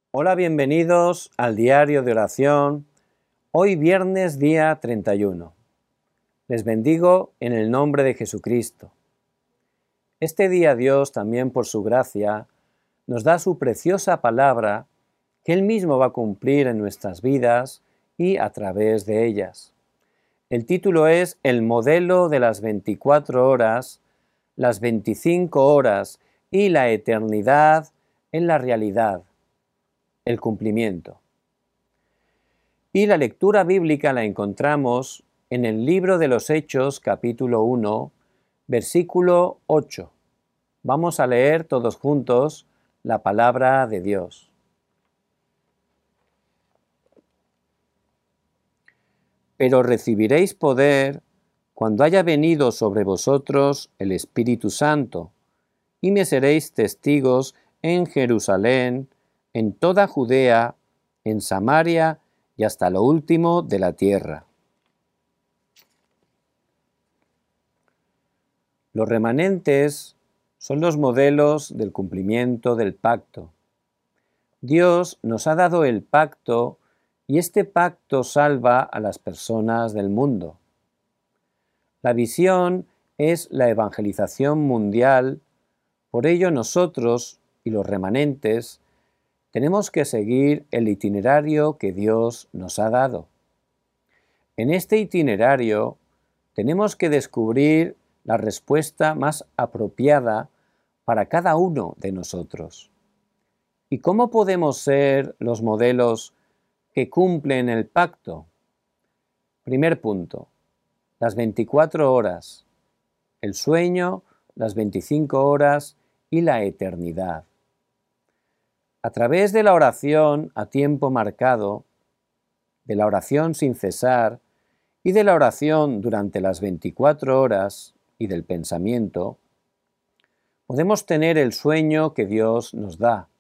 Hola, bienvenidos al diario de oración. Hoy viernes día 31. Les bendigo en el nombre de Jesucristo. Este día Dios, también por su gracia, nos da su preciosa palabra que Él mismo va a cumplir en nuestras vidas y a través de ellas. El título es El modelo de las 24 horas, las 25 horas y la eternidad en la realidad. El cumplimiento. Y la lectura bíblica la encontramos en el libro de los Hechos, capítulo 1, versículo 8. Vamos a leer todos juntos la palabra de Dios. Pero recibiréis poder cuando haya venido sobre vosotros el Espíritu Santo, y me seréis testigos en Jerusalén, en toda Judea, en Samaria y hasta lo último de la tierra. Los remanentes son los modelos del cumplimiento del pacto. Dios nos ha dado el pacto y este pacto salva a las personas del mundo. La visión es la evangelización mundial, por ello nosotros y los remanentes tenemos que seguir el itinerario que Dios nos ha dado. En este itinerario tenemos que descubrir la respuesta más apropiada para cada uno de nosotros. ¿Y cómo podemos ser los modelos que cumplen el pacto? Primer punto, las 24 horas, el sueño, las 25 horas y la eternidad. A través de la oración a tiempo marcado, de la oración sin cesar y de la oración durante las 24 horas y del pensamiento, podemos tener el sueño que Dios nos da.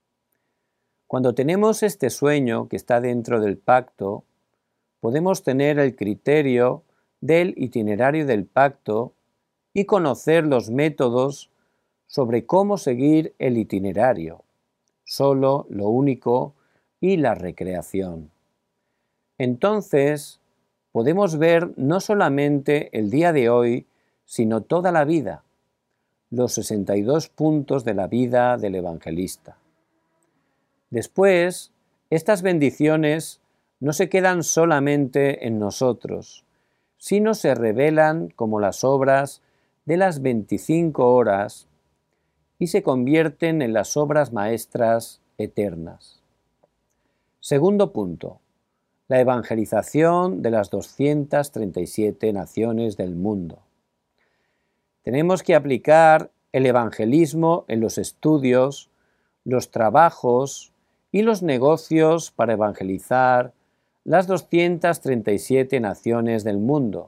Cuando tenemos este sueño que está dentro del pacto, podemos tener el criterio del itinerario del pacto y conocer los métodos sobre cómo seguir el itinerario, solo, lo único y la recreación. Entonces, podemos ver no solamente el día de hoy, sino toda la vida, los 62 puntos de la vida del evangelista. Después, estas bendiciones no se quedan solamente en nosotros, sino se revelan como las obras de las 25 horas y se convierten en las obras maestras eternas. Segundo punto, la evangelización de las 237 naciones del mundo. Tenemos que aplicar el evangelismo en los estudios, los trabajos y los negocios para evangelizar las 237 naciones del mundo.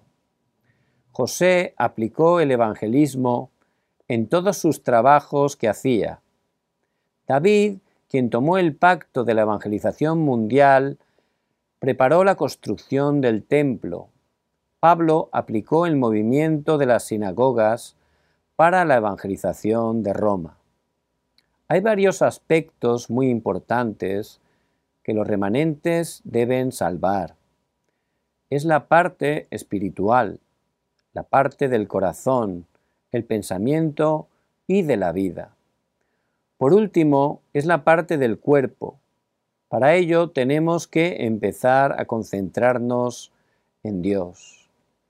José aplicó el evangelismo en todos sus trabajos que hacía. David, quien tomó el pacto de la evangelización mundial, preparó la construcción del templo. Pablo aplicó el movimiento de las sinagogas para la evangelización de Roma. Hay varios aspectos muy importantes que los remanentes deben salvar. Es la parte espiritual, la parte del corazón, el pensamiento y de la vida. Por último, es la parte del cuerpo. Para ello tenemos que empezar a concentrarnos en Dios.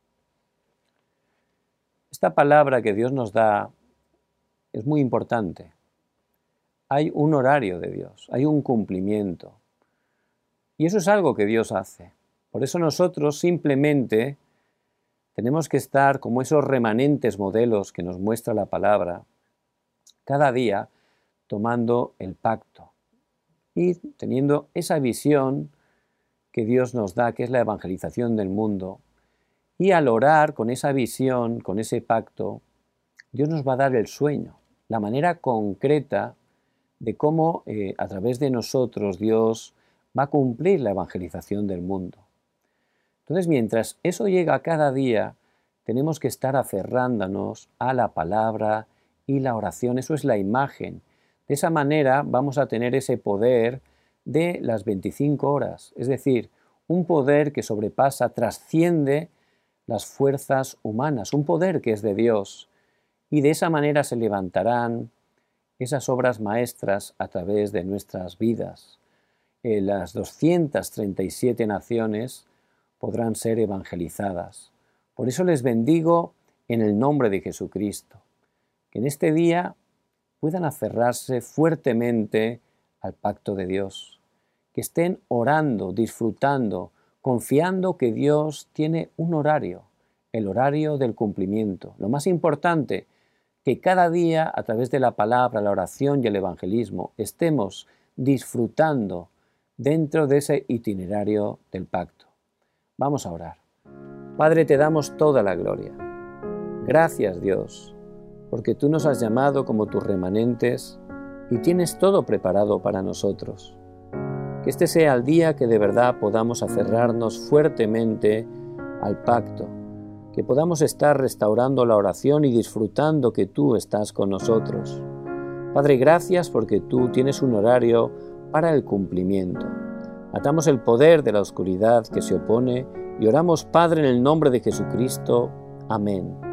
Esta palabra que Dios nos da es muy importante. Hay un horario de Dios, hay un cumplimiento. Y eso es algo que Dios hace. Por eso nosotros simplemente tenemos que estar como esos remanentes modelos que nos muestra la palabra, cada día tomando el pacto y teniendo esa visión que Dios nos da, que es la evangelización del mundo. Y al orar con esa visión, con ese pacto, Dios nos va a dar el sueño, la manera concreta de cómo a través de nosotros Dios va a cumplir la evangelización del mundo. Entonces, mientras eso llega cada día, tenemos que estar aferrándonos a la palabra y la oración. Eso es la imagen. De esa manera vamos a tener ese poder de las 25 horas, es decir, un poder que sobrepasa, trasciende las fuerzas humanas, un poder que es de Dios, y de esa manera se levantarán esas obras maestras a través de nuestras vidas. Las 237 naciones podrán ser evangelizadas. Por eso les bendigo en el nombre de Jesucristo, que en este día puedan aferrarse fuertemente al pacto de Dios, que estén orando, disfrutando, confiando que Dios tiene un horario, el horario del cumplimiento. Lo más importante, que cada día a través de la palabra, la oración y el evangelismo estemos disfrutando dentro de ese itinerario del pacto. Vamos a orar. Padre, te damos toda la gloria. Gracias, Dios, porque tú nos has llamado como tus remanentes y tienes todo preparado para nosotros. Que este sea el día que de verdad podamos aferrarnos fuertemente al pacto, que podamos estar restaurando la oración y disfrutando que tú estás con nosotros. Padre, gracias porque tú tienes un horario para el cumplimiento. Atamos el poder de la oscuridad que se opone y oramos, Padre, en el nombre de Jesucristo. Amén.